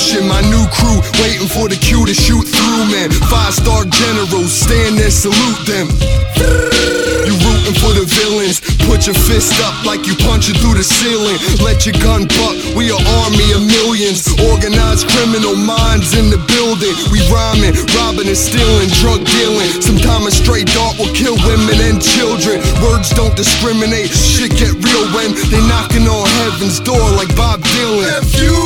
mission. My new crew waiting for the cue to shoot through, man. 5-star generals stand there, salute them. You rooting for the villains, put your fist up like you punching through the ceiling. Let your gun buck, we an army of millions. Organized criminal minds in the building. We rhyming, robbing and stealing, drug dealing. Sometimes a straight dart will kill women and children. Words don't discriminate, shit get real when they knocking on heaven's door like Bob Dylan. F you!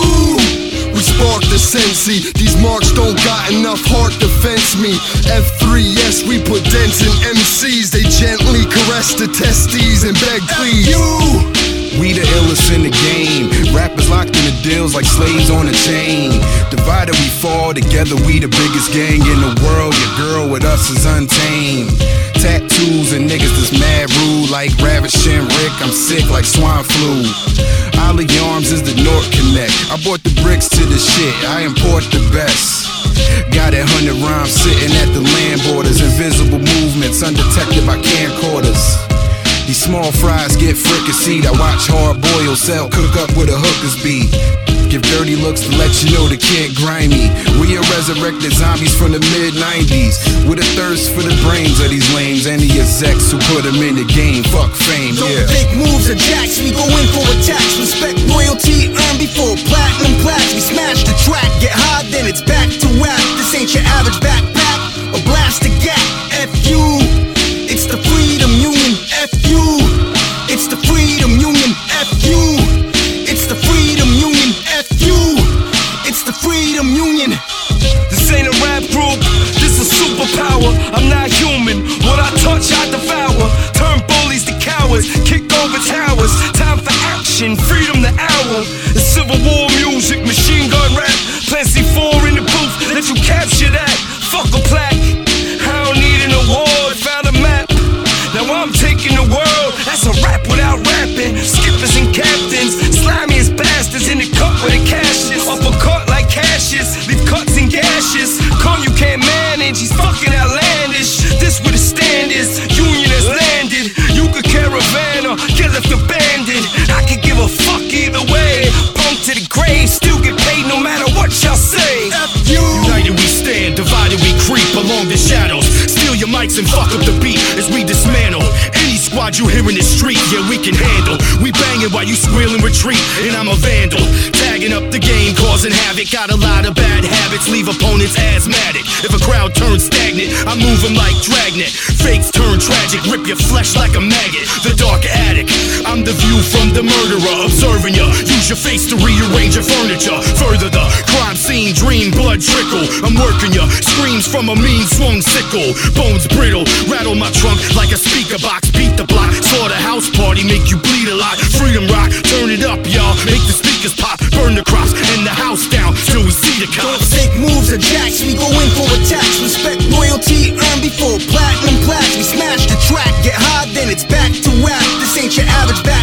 We spark the Sensi. These marks don't got enough heart to fence me. F3, yes, we put dents in MCs. They gently caress the testes and beg please. F you! We the illest in the game. Rappers locked in the deals like slaves on a chain. Divided we fall, together we the biggest gang in the world. Your girl with us is untamed. Tattoos and niggas that's mad rude like ravishing Rick. I'm sick like swine flu. Ollie Arms is the North Connect. I bought the bricks to the shit, I import the best. Got 100 rhymes sitting at the land borders. Invisible movements undetected by camcorders. These small fries get fricasseed. I watch hard boil sell, cook up with a hooker's beat. Give dirty looks to let you know the kid grimy. We are resurrected zombies from the mid-90s with a thirst for the brains of these lames and the execs who put them in the game. Fuck fame, yeah. Don't fake moves or jacks, we go in for attacks. Respect loyalty earned before platinum plaques. We smash the track, get high, then it's back to rap. This ain't your average backpack or blast a gap. F you, it's the Freedom Union. F you, it's the Freedom Union. F you, it's the Freedom Union. F you, it's the Freedom Union. This ain't a rap group, this is superpower. I'm not human, what I touch I devour. Turn bullies to cowards, kick over towers. Time for action, freedom the hour. It's Civil War music, machine gun rap. Plenty 4 in the booth, let you capture that. Fuck a plaque, I don't need an award. Found a map, now I'm taking the world. That's a rap without rapping. Skippers and captains, slimiest bastards in the cup where the cash is. Uppercut like cashes, leave cuts and gashes. Come you can't manage, he's fucking outlandish. This where the stand is, Union has landed. You could caravan or get left abandoned. I could give a fuck either way. Punk to the grave, still get paid no matter what y'all say. F you. United we stand, divided we creep along the shadows. Steal your mics and fuck up the beat as we dismantle any squad you hear in the street. Yeah, we can handle. We banging while you squeal and retreat, and I'm a vandal, tagging up the game, causing havoc. Got a lot of bad habits, leave opponents asthmatic. If a crowd turns stagnant, I move them like dragnet. Fakes turn tragic, rip your flesh like a maggot. The dark attic, I'm the view from the murderer, observing ya. Use your face to rearrange your furniture. Further the crime scene, dream, blood trickle. I'm working ya, screams from a mean swung sickle. Bones brittle, rattle my trunk like a speaker box. Beat the block, slaughterhouse party, make you bleed a lot. Freedom rock, turn it up y'all, make the speakers pop. Burn the crops and the house down till we see the Don't cops. fake moves or jacks, we go in for attacks. Respect loyalty earned before platinum plaques. We smash the track, get high, then it's back to rap. This ain't your average back